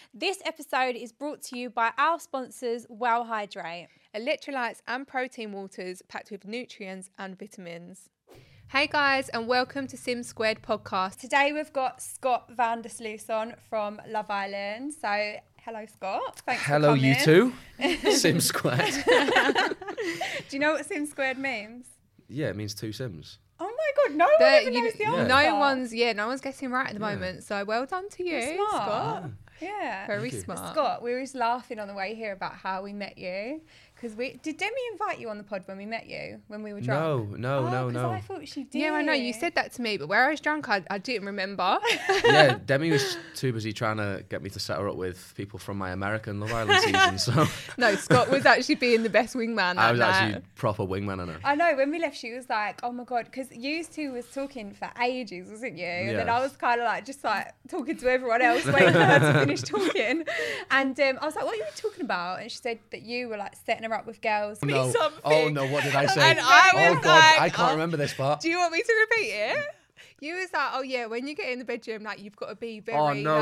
This episode is brought to you by our sponsors, Well Hydrate. Electrolytes and protein waters packed with nutrients and vitamins. Hey guys, and welcome to Sim Squared podcast. Today we've got Scott van der Sluis on from Love Island. So, hello Scott. Thanks for coming. You too. Sim Squared. Do you know what Sim Squared means? Yeah, it means two Sims. Oh my God, no one even knows the answer. No one's getting right at the moment. So well done to you, You're smart. Scott. Yeah. Very smart. Scott, we were just laughing on the way here about how we met you. Because did Demi invite you on the pod when we met you, when we were drunk? No. I thought she did. Yeah, I know. You said that to me, but where I was drunk, I didn't remember. Yeah, Demi was too busy trying to get me to set her up with people from my American Love Island season. So No, Scott was actually being the best wingman that I was night. actually proper wingman on her. I know, when we left, she was like, oh my God, because you two was talking for ages, wasn't you? And then Yeah. I was kind of like, just like talking to everyone else, waiting for her to finish talking. And I was like, what are you talking about? And she said that you were like setting her up with girls. No. something. Oh no, what did I say? And I oh was God, like, I can't remember this part. Do you want me to repeat it? You was like, oh yeah, when you get in the bedroom, like you've got to be very. Oh no, like,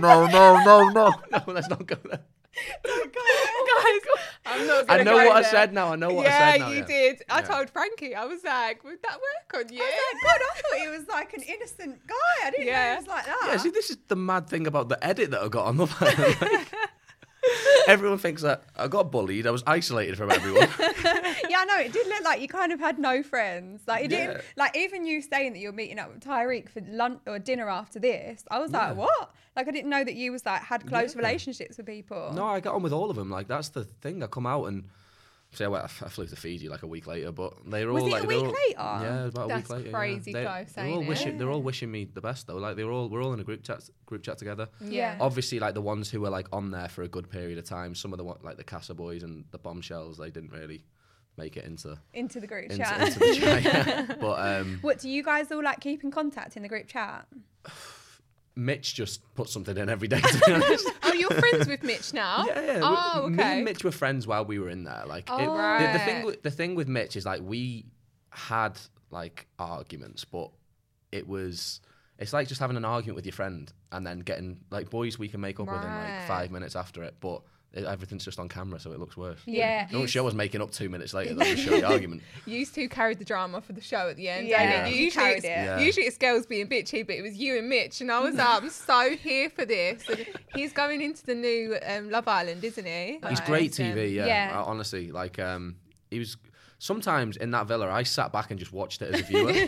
no, let's not go there. Guys, I'm not gonna I know go what I there. said now. I know what I Yeah, said now. you did. I Yeah. told Frankie, I was like, would that work on you? I was like, God, I thought he was like an innocent guy. I didn't know Yeah. he was like that. Yeah, see, this is the mad thing about the edit that I got on Love Island. Like, everyone thinks that I got bullied. I was isolated from everyone. Yeah, I know. It did look like you kind of had no friends. Like, it didn't, Yeah. like, even you saying that you're meeting up with Tyreek for lunch or dinner after this, I was like, what? Like, I didn't know that you was like, had close relationships with people. No, I got on with all of them. Like, that's the thing. I come out and say, well, I flew to Fiji like a week later, but they were Was all it like, a they week were- later? Yeah, about That's a week later. crazy, yeah. guy They're all saying wishing, it. they're all wishing me the best though. Like we're all in a group chat together. Yeah. Obviously, like the ones who were like on there for a good period of time. Some of the like the Casa Boys and the Bombshells, they didn't really make it into Into the group into, chat. into the chat. Yeah. But What, do you guys all like keep in contact in the group chat? Mitch just put something in every day. To be honest. Oh, you're friends with Mitch now? Yeah. Oh, Me okay. and Mitch were friends while we were in there. Like, Oh, the right. thing with Mitch is like we had like arguments, but it's like just having an argument with your friend and then getting like boys we can make up within like Right. 5 minutes after it, but everything's just on camera, so it looks worse. Yeah. Don't show us making up 2 minutes later. They'll just show the argument. You two carried the drama for the show at the end. Yeah, didn't you Usually carried it's, it. Yeah. usually it's girls being bitchy, but it was you and Mitch. And I was like, I'm so here for this. And he's going into the new Love Island, isn't he? He's great TV. Yeah. Yeah. Honestly, like he was. Sometimes in that villa, I sat back and just watched it as a viewer.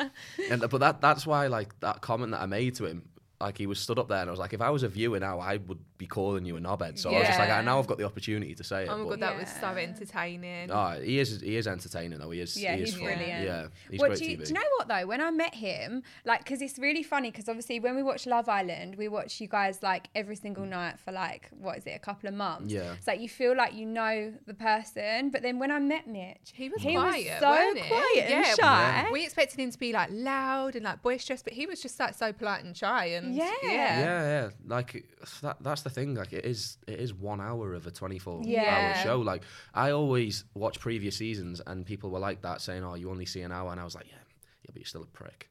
But that's why, like, that comment that I made to him, like, he was stood up there and I was like, if I was a viewer now, I would be calling you a knobhead. So I was just like, Yeah. now I've got the opportunity to say it. Oh my but- God, that was so Yeah. entertaining. Oh, he is entertaining though. He is. Yeah, he is he's fun. brilliant. Yeah, he's What great do you TV. know what though? When I met him, like, because it's really funny, because obviously when we watch Love Island, we watch you guys like every single night for like, what is it, a couple of months? Yeah. It's like you feel like you know the person, but then when I met Mitch, He was quiet, so weren't he? quiet and Yeah. shy. We expected him to be like loud and like boisterous, but he was just like so polite and shy. And Yeah. Yeah. Like that's the thing. Like it is 1 hour of a 24-hour Yeah. show. Like I always watch previous seasons, and people were like that, saying, "Oh, you only see an hour," and I was like, "Yeah, but you're still a prick."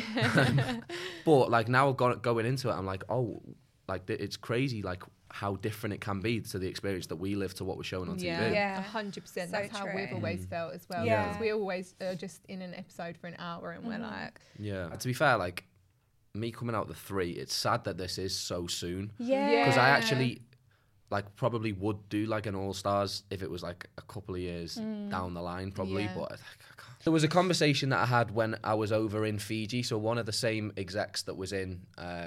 But like now going into it, I'm like, oh, like it's crazy, like how different it can be to the experience that we live to what we're showing on TV. Yeah. 100%. So That's how we've true. always felt as well. Yeah. Because we always are just in an episode for an hour and we're like, Yeah. And to be fair, like me coming out the 3, it's sad that this is so soon. Yeah. Because I Yeah. actually like probably would do like an All Stars if it was like a couple of years down the line, probably. Yeah. But I can't. There was a conversation that I had when I was over in Fiji. So one of the same execs that was in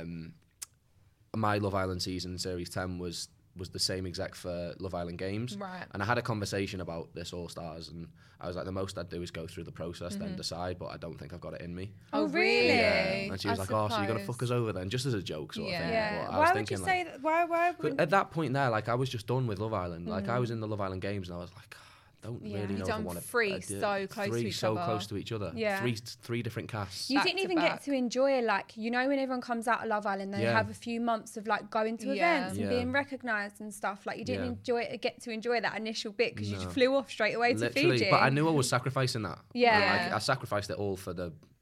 my Love Island season, Series 10, was the same exec for Love Island Games. Right. And I had a conversation about this All Stars, and I was like, the most I'd do is go through the process, then decide, but I don't think I've got it in me. Oh, really? Yeah. And she was I like, oh, so you're going to suppose. fuck us over then, just as a joke sort of thing. Yeah. But I was Why would you thinking, say that? Why wouldn't... at that point there, like I was just done with Love Island. Like I was in the Love Island Games, and I was like, don't Yeah. really You've know if I done want to. three so close to each so other. close to each other. Yeah. Three different casts. You back didn't to even back. get to enjoy, like, you know, when everyone comes out of Love Island, they Yeah. have a few months of like going to Yeah. events and Yeah. being recognised and stuff. Like, you didn't Yeah. get to enjoy that initial bit because you No. just flew off straight away to Literally, Fiji. but I knew I was sacrificing that. Yeah. Like, I sacrificed it all for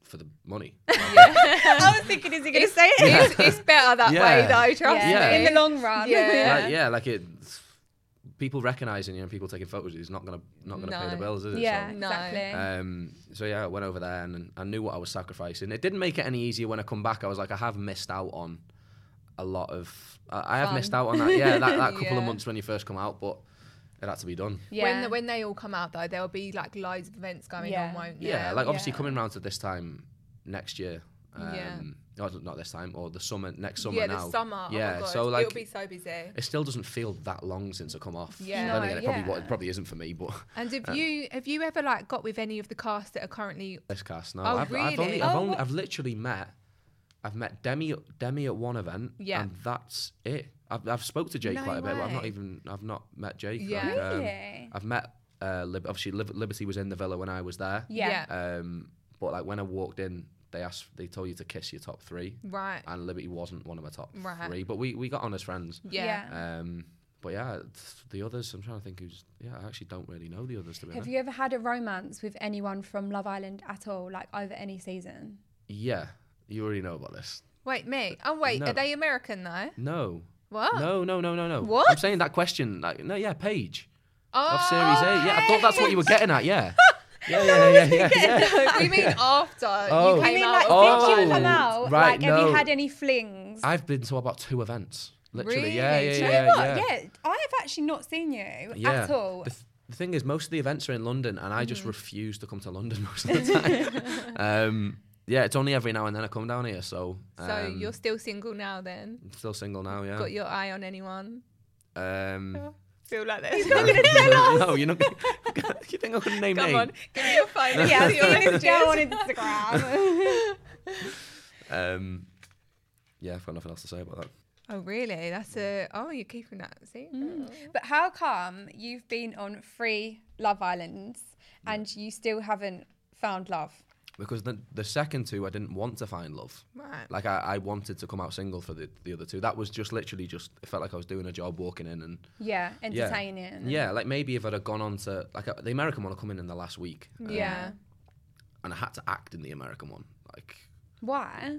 for the money. I was thinking, is he going to say it? It's better that way, though. Trust Yeah. me. In the long run. Yeah. Like it. People recognizing you and people taking photos is not gonna pay the bills, is it? Yeah, So, No. exactly. so yeah, I went over there and I knew what I was sacrificing. It didn't make it any easier when I come back. I was like, I have missed out on a lot of. I have Fun. missed out on that. Yeah, that couple of Yeah. months when you first come out, but it had to be done. Yeah. When they all come out, though, there'll be like loads of events going Yeah. on, won't there? Yeah, like obviously Yeah. coming round to this time next year. Yeah. Not this time, or the summer next summer Yeah, now. the summer. Yeah, Oh my God. so like it'll be so busy. it still doesn't feel that long since I come off. Yeah. Then again, No, it probably isn't for me, but And have you ever like got with any of the cast that are currently? this cast no. Oh, I've really? I've literally met Demi at one event, Yeah. and that's it. I've spoke to Jake No quite a bit, but way. I've not met Jake. Yeah. Like, Really? I've met obviously Liberty was in the villa when I was there. Yeah. But like when I walked in, they told you to kiss your top three, Right. and Liberty wasn't one of my top Right. three. But we got on as friends. Yeah. But yeah, the others, I'm trying to think I actually don't really know the others, to be Have honest. you ever had a romance with anyone from Love Island at all, like over any season? Yeah, you already know about this. Wait, me? Oh, wait. No. Are they American though? No. What? No. What? I'm saying that question, like, no, yeah, Paige. Oh, Of Series 8. Yeah, I thought that's what you were getting at, yeah. Yeah. we mean after Oh. you I came mean, out. like, of since it. you've come out, right, like, have no. you had any flings? I've been to about 2 events. Literally, yeah, Really? yeah, Do you yeah, know what? yeah. Yeah, I have actually not seen you Yeah. at all. The thing is, most of the events are in London, and I just Mm-hmm. refuse to come to London most of the time. Yeah, it's only every now and then I come down here, so... So you're still single now then? I'm still single now, yeah. Got your eye on anyone? Feel like that. He's not going to tell us. No, you're not... You think I could name Come names? on, give me your phone. Yeah, I've See your seen this girl on messages. Instagram. Yeah, I've got nothing else to say about that. Oh really? You're keeping that. See? But how come you've been on 3 Love Islands and you still haven't found love? Because the second 2, I didn't want to find love. Right. Like, I wanted to come out single for the other 2. That was just literally it felt like I was doing a job, walking in and... Yeah, entertaining. Yeah, like maybe if I'd have gone on to... Like, the American one will come in the last week. Yeah. And I had to act in the American one. Like, Why?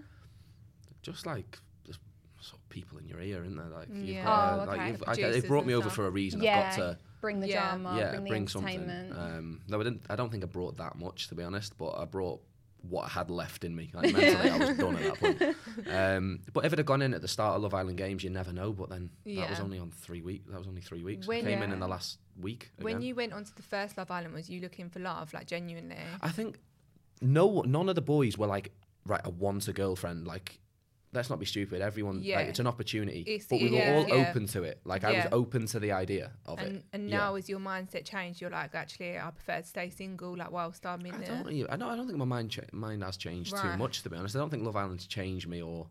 just like... There's sort of people in your ear, isn't there? Like, you've Yeah. got to, Oh, okay. they Producers brought me and over stuff. for a reason. Yeah, I've got to... bring the Yeah. drama, bring the something. entertainment. No, I don't think I brought that much, to be honest, but I brought what I had left in me. Like, mentally, I was done at that point. But if it had gone in at the start of Love Island Games, you never know. But then that was Yeah. only on 3 weeks. That was only 3 weeks. When- It came in Yeah. the last week. When again. you went onto the first Love Island, was you looking for love, like genuinely? I think none of the boys were like, right, I want a girlfriend. Like, let's not be stupid. Everyone, Yeah. like, it's an opportunity. It's- But we were yeah, all yeah. open to it. Like, I was Yeah. open to the idea of it. And Yeah. now, as your mindset changed, you're like, actually, I prefer to stay single, like whilst I'm in I there. don't think my mind has changed too Right. much, to be honest. I don't think Love Island's changed me, or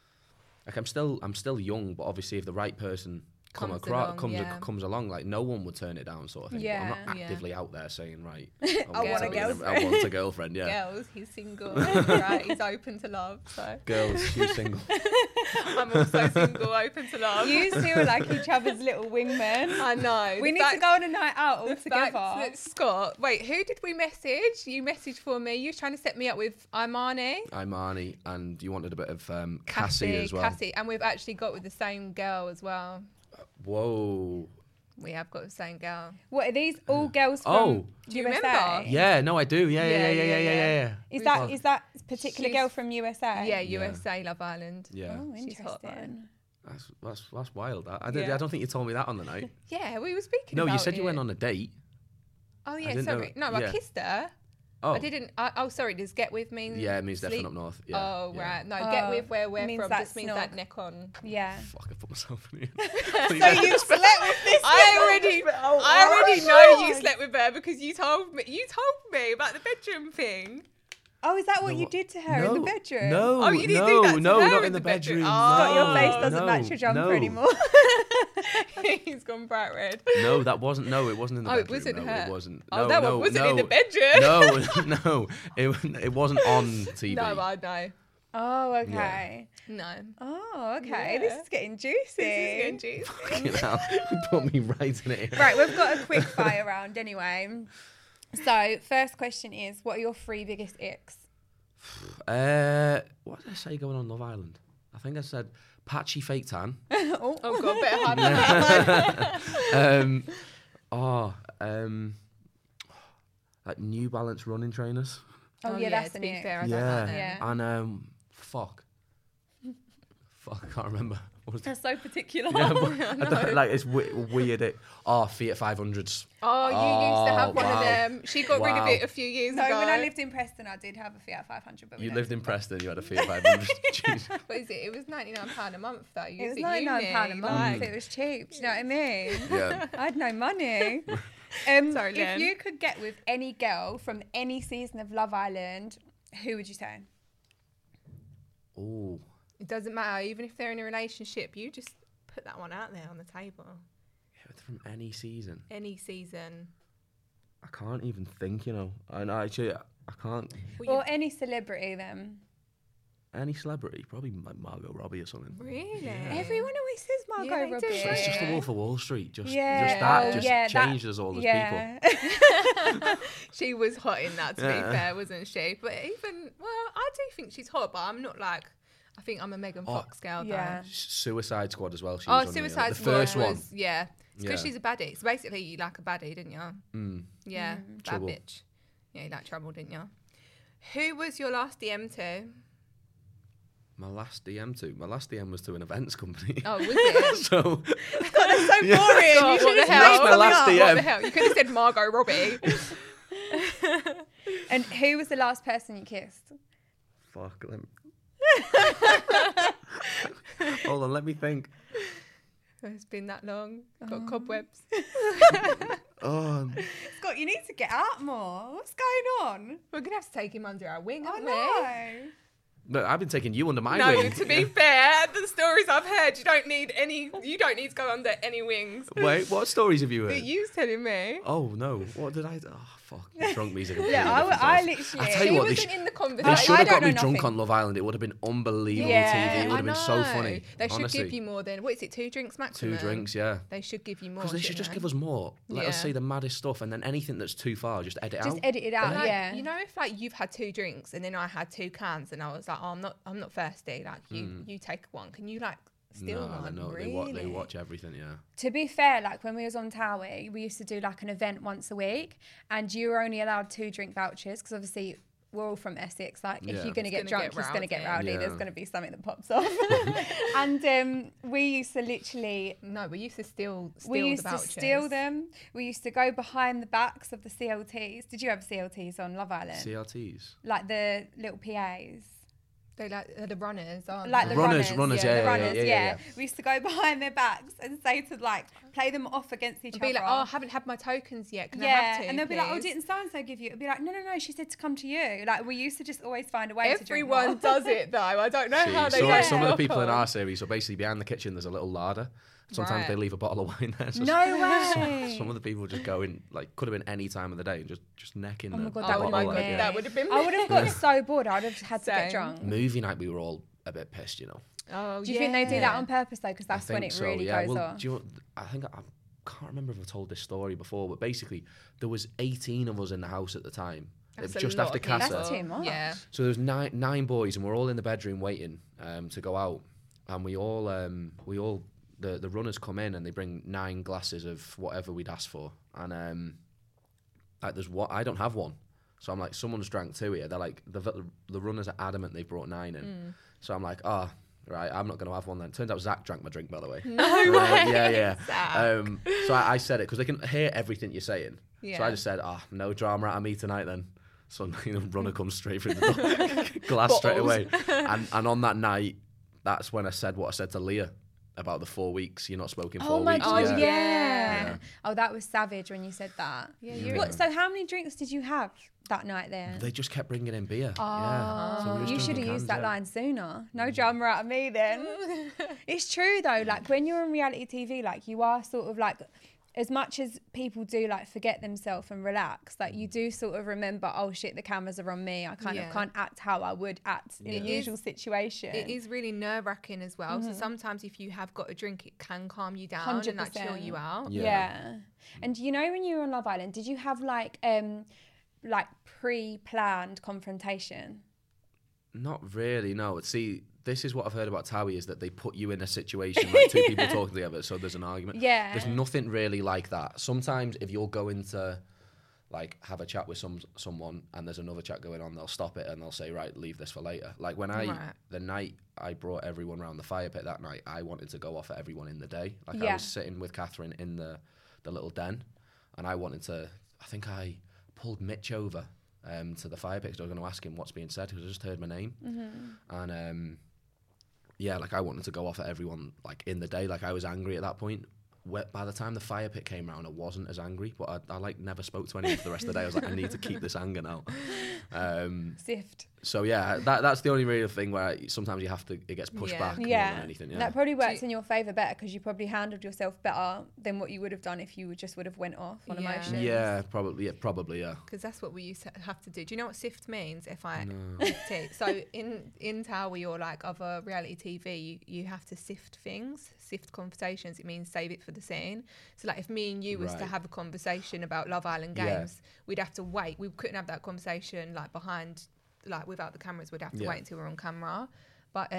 like I'm still young, but obviously if the right person Comes along, yeah. comes along, like no one would turn it down, sort of thing. But I'm Yeah. not Yeah. actively out there saying, right, I want a I girlfriend. want a girlfriend, yeah. Girls, he's single, right? He's open to love, so Girls, she's single. I'm also single, open to love. You two are like each other's little wingmen. I know. We The need to fact- go on a night out all the fact together. that Scott, wait, who did we message? You messaged for me. You were trying to set me up with Imani. I'm Arnie, and you wanted a bit of Cassie as well. Cassie, and we've actually got with the same girl as well. Whoa. We have got the same girl. What are these all girls from Oh. Do you USA? remember? Yeah, no, I do. Yeah. Yeah. Is that particular She's- girl from USA? Yeah, USA Love Island. Yeah. Oh, She's hot, though. interesting. That's wild. I Yeah. don't think you told me that on the night. Yeah, we were speaking No, about you said you it. went on a date. Oh, yeah, didn't know- sorry. No, I yeah. kissed her. Oh. I didn't. Sorry, does get with mean? Yeah, it means definitely sleep? up north. Yeah. Oh, yeah. right. No, get Oh, with where we're means from that just means that snog. neck on. Yeah. Fuck, I put myself in here. So you slept with this? I already know you slept with her because you told me about the bedroom thing. Oh, is that what No, you did to her in the bedroom? No, Oh, you didn't no, do that to no, her not in in the the bedroom. bedroom. Oh. Scott, your face No, doesn't no, match your jumper no. anymore. He's gone bright red. No, that wasn't. No, it wasn't in the Oh, it bedroom. wasn't no, her. it wasn't. Oh, No, that no, one wasn't no. in the bedroom. No, it wasn't on TV. No, I know. Oh, okay. No. Oh, okay. Yeah. This is getting juicy. This is getting juicy. Fucking hell, you put me right in it. Right, we've got a quick fire round anyway. So, first question is, what are your 3 biggest icks? What did I say going on Love Island? I think I said patchy fake tan. Oh God, better hard than that. Like New Balance running trainers. Oh, yeah, that's to an be it. fair, I don't like them. Yeah. And fuck, I can't remember. What was That's so particular. yeah, but I don't, like it's weird. Fiat 500s. Oh, you used to have one of wow. them. She got rid of Wow. it a few years No, ago. when I lived in Preston, I did have a Fiat 500. But we You don't lived in talk about Preston. You had a Fiat 500. Jeez. What is it? It was £99 a month though. it. It was £99 a month. It was cheap. Do you know what I mean? Yeah. I had no money. Sorry, if Len. you could get with any girl from any season of Love Island, who would you say? Oh, It doesn't matter. Even if they're in a relationship, you just put that one out there on the table. from any season. Any season. I can't even think. And actually, I can't. Or any celebrity then. Any celebrity, probably like Margot Robbie or something. Really? Yeah. Everyone always says Margot Yeah, they do. Robbie. It's just the Wolf of Wall Street. Just Yeah. that Oh, just yeah, changed us all as people. people. She was hot in that, to be Yeah. fair, wasn't she? But even, I do think she's hot, but I'm not like, I think I'm a Megan Fox girl, though. yeah. Suicide Squad as well. She Oh, was on the Suicide Squad first one. was, yeah. It's because Yeah. she's a baddie. So basically, you like a baddie, didn't you? Mm. Yeah, bad Trouble. bitch. Yeah, you like trouble, didn't you? Who was your last DM to? My last DM was to an events company. Oh, was it? So That's so Yeah. boring. God, You should what the have hell? made my something last up. DM. What the hell? You could have said Margot Robbie. And who was the last person you kissed? fuck. Hold on, let me think. It's been that long. Got cobwebs. Oh, Scott, you need to get out more. What's going on? We're going to have to take him under our wing, I aren't we? know. look, I've been taking you under my No, wing. to be fair, the stories I've heard, you don't need to go under any wings. Wait, what stories have you heard? That you was telling me. Oh no, what did I? Oh fuck, drunk music. Yeah, I literally. I tell you He what, wasn't in the They conversation. should have I got don't me know drunk nothing. on Love Island. It would have been unbelievable Yeah, TV. It would I have been so know. funny. They should honestly. give you more than, what is it, 2 drinks maximum? 2 drinks, yeah. They should give you more. Because they should shouldn't just give us more. Let us Yeah. say the maddest stuff, and then anything that's too far, just edit Just out. edit it out, Like, yeah. You know, if like you've had 2 drinks and then I had 2 cans and I was like, oh, I'm not thirsty. Like you take one. Can you like steal one? no, Really? they watch everything, yeah. To be fair, like when we was on Towie, we used to do like an event once a week, and you were only allowed 2 drink vouchers because obviously we're all from Essex. Like if Yeah. you're gonna get It's drunk, gonna it's gonna get get rowdy. rowdy. There's Yeah. gonna be something that pops off. And we used to literally. No, we used to steal We the used to vouchers. steal them. We used to go behind the backs of the CLTs. Did you have CLTs on Love Island? CRTs. Like the little PAs. They like the runners, aren't Like they? the Runners, runners, yeah, the yeah, runners, yeah, yeah. We used to go behind their backs and say to like play them off against each And other. be like, oh, I haven't had my tokens yet. Can I yeah, have 2, and they'll be like, oh, please?" didn't so and so give you? It'd be like, no, she said to come to you. Like we used to just always find a way to drink Everyone more. does it though. I don't know how they so, get some of the it people in off our series, so basically behind the kitchen, there's a little larder. Sometimes Right. they leave a bottle of wine there. So No way. Some of the people just go in, like, could have been any time of the day and just necking Oh the my God, the that Oh would my bottle, have god, been me. that would have been me. I would have got so bored. I'd have had to get Same. drunk. Movie night, we were all a bit pissed, Oh, Do you think they do that on purpose though? Because that's I when think it so, really yeah. goes Well, off. do you know, I think I can't remember if I've told this story before, but basically there was 18 of us in the house at the time. It was That's a just lot after of people. Casa. That's too much. Yeah. So there was nine boys, and we're all in the bedroom waiting to go out, and we all the runners come in and they bring 9 glasses of whatever we'd asked for, and like there's what I don't have one, so I'm like, someone's drank 2 here. They're like the runners are adamant they've brought 9 in, so I'm like, right, I'm not going to have one then. Turns out Zach drank my drink, by the way. No way. Yeah. Zach. So I said it because they can hear everything you're saying. So Yeah. I just said, no drama out of me tonight then. So runner comes straight through the door, glass straight away. And on that night, that's when I said what I said to Leah about the 4 weeks. You're not smoking 4 Oh my weeks. god, yeah. yeah. Oh, that was savage when you said that. Yeah, Yeah. What? So how many drinks did you have that night then? They just kept bringing in beer. Oh, Yeah. So we were just you should have drinking used cans, that yeah. line sooner. No drama out of me then. It's true though, like when you're on reality TV, like you are sort of like, as much as people do like forget themselves and relax, like you do sort of remember, oh shit, the cameras are on me. I kind of Yeah. can't act how I would act in Yeah. a usual situation. It is really nerve-wracking as well. So sometimes if you have got a drink, it can calm you down and like chill 100%. you out. Yeah. Yeah. And you know when you were on Love Island, did you have like pre-planned confrontation? Not really, no. See, this is what I've heard about Towie, is that they put you in a situation like two people talking together, so there's an argument. Yeah. There's nothing really like that. Sometimes if you're going to like have a chat with someone and there's another chat going on, they'll stop it and they'll say, right, leave this for later. Like when the night I brought everyone around the fire pit that night, I wanted to go off at everyone in the day. Like I was sitting with Catherine in the little den, and I wanted to, I think I pulled Mitch over to the fire pit because I was going to ask him what's being said because I just heard my name. And yeah, like I wanted to go off at everyone like in the day. Like I was angry at that point. By the time the fire pit came round, I wasn't as angry, but I like never spoke to anyone for the rest of the day. I was like, I need to keep this anger now. Sift. So yeah, that's the only real thing where sometimes it gets pushed back more than anything. Yeah, that probably works in your favour better because you probably handled yourself better than what you would have done if you just would have went off on emotions. Yeah, probably, yeah. Because that's what we used to have to do. Do you know what sift means? F-I-F-T. So in Towie or like other reality TV, you have to sift things, sift conversations. It means save it for the scene. So like if me and you was to have a conversation about Love Island games, we'd have to wait. We couldn't have that conversation like behind, like without the cameras. We'd have to wait until we're on camera. But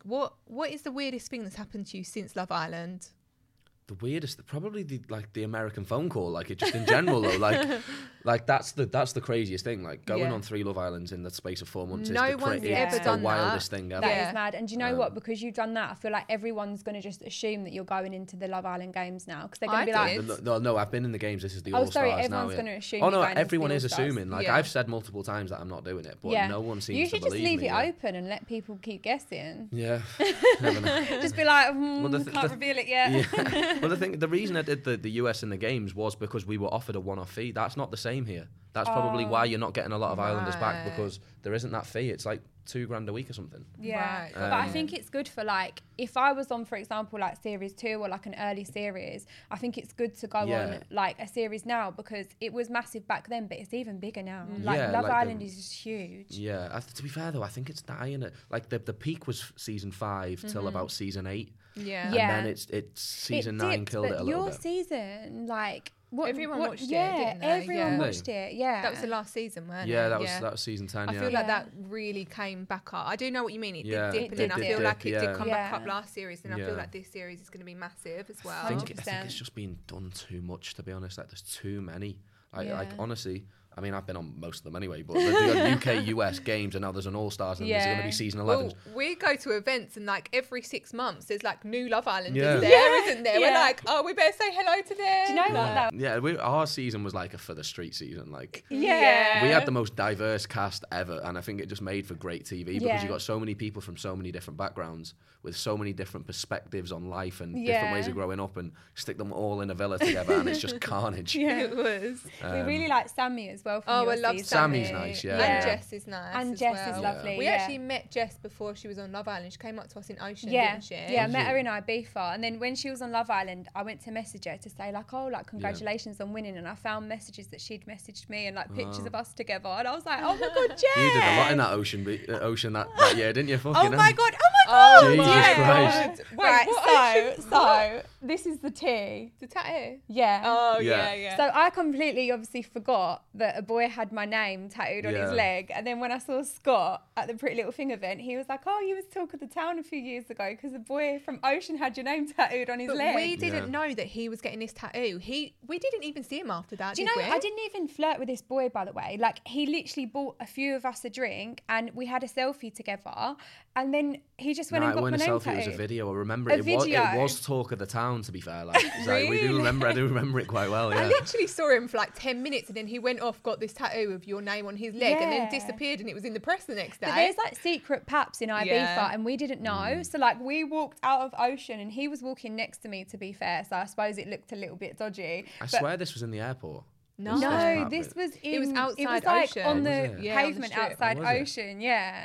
what is the weirdest thing that's happened to you since Love Island? The weirdest, probably the American phone call, like it just in general though, like that's the craziest thing. Like going on 3 Love Islands in the space of 4 months is the wildest thing ever. That is mad. And do you know what? Because you've done that, I feel like everyone's going to just assume that you're going into the Love Island games now because they're going to be like, no, I've been in the games. This is the All Stars now. Everyone's going to assume. Oh no, everyone is assuming. Like I've said multiple times that I'm not doing it, but no one seems to believe me. You should just leave it open and let people keep guessing. Yeah, never know. Just be like, can't reveal it yet. Well, the reason I did the US in the games was because we were offered a one-off fee. That's not the same here. That's probably why you're not getting a lot of Islanders back, because there isn't that fee. It's like $2,000 a week or something. Yeah, but I think it's good for like if I was on, for example, like series 2 or like an early series. I think it's good to go on like a series now because it was massive back then, but it's even bigger now. Like Love Island is just huge. Yeah, to be fair though, I think it's dying. Like the peak was season 5 till about season 8. Yeah, and then it's season 9 killed it a little bit. Your season, like. Everyone watched it, didn't they? Everyone watched it, That was the last season, wasn't it? That was season 10, I feel like that really came back up. I do know what you mean. It did dip, and then I feel like it did come back up last series, and I feel like this series is going to be massive as well. I think it's just been done too much, to be honest. Like, there's too many. Like honestly, I mean, I've been on most of them anyway, but the UK, US games, and now there's an All Stars, and there's going to be season 11. Well, we go to events, and like every 6 months, there's like new Love Islanders there, isn't there? We're like, oh, we better say hello to them. Do you know what? Yeah, our season was like a for the street season. Like, we Yeah. had the most diverse cast ever, and I think it just made for great TV because you got so many people from so many different backgrounds with so many different perspectives on life and different ways of growing up, and stick them all in a villa together, and it's just carnage. Yeah, it was. We really like Sammy as well. From I love Sammy's nice, And Jess is nice. And Jess is lovely. We actually met Jess before she was on Love Island. She came up to us in Ocean, Yeah, didn't she? yeah, I met her in Ibiza, and then when she was on Love Island, I went to message her to say like, oh, like congratulations on winning, and I found messages that she'd messaged me and like pictures of us together, and I was like, oh my god, Jess! You did a lot in that ocean that year, didn't you? Oh my god! Oh Jesus Christ. Right, so this is the tea. The tattoo? Yeah. Oh, yeah. So I completely obviously forgot that a boy had my name tattooed on his leg. And then when I saw Scott at the Pretty Little Thing event, he was like, oh, you was talk of the town a few years ago because a boy from Ocean had your name tattooed on his leg. We didn't know that he was getting this tattoo. We didn't even see him after that, Do you know, I didn't even flirt with this boy, by the way. Like, he literally bought a few of us a drink and we had a selfie together. And then he just went and got my name tattooed. It was a video. I remember it was talk of the town, to be fair. Like, really? I do remember it quite well, yeah. I literally saw him for like 10 minutes and then he went off, got this tattoo of your name on his leg and then disappeared, and it was in the press the next day. But there's like secret paps in Ibiza and we didn't know. So like we walked out of Ocean and he was walking next to me, to be fair. So I suppose it looked a little bit dodgy. I swear this was in the airport. No, this was in... It was outside It was like Ocean. on the pavement outside Ocean,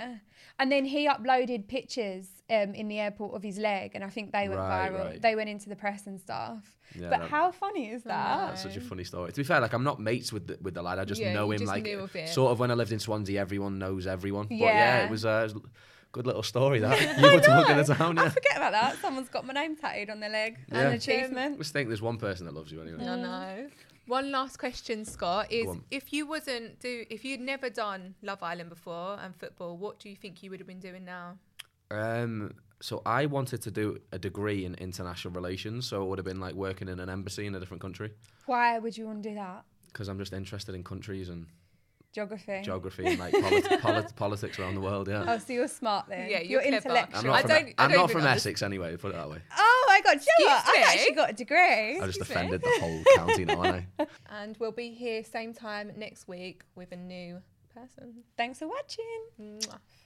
And then he uploaded pictures in the airport of his leg, and I think they went viral. Right. They went into the press and stuff. Yeah, but how funny is that? That's such a funny story. To be fair, like I'm not mates with the lad. I just know him. Like sort of when I lived in Swansea, everyone knows everyone. But it was Good little story that. You were talking the town, I yeah. forget about that. Someone's got my name tattooed on their leg. Yeah. An achievement. Just think there's one person that loves you anyway. I know. One last question, Scott, is Go on. if you'd never done Love Island before and football, what do you think you would have been doing now? So I wanted to do a degree in international relations, so it would have been like working in an embassy in a different country. Why would you want to do that? Because I'm just interested in countries and Geography. and like politics around the world. Yeah. Oh, so you're smart then. Yeah, you're you're clever. intellectual. I'm not from even Essex anyway. Put it that way. Oh my God, you know what? Excuse I me? actually got a degree. I just Excuse me? offended the whole county now, aren't I? And we'll be here same time next week with a new person. Thanks for watching. Mwah.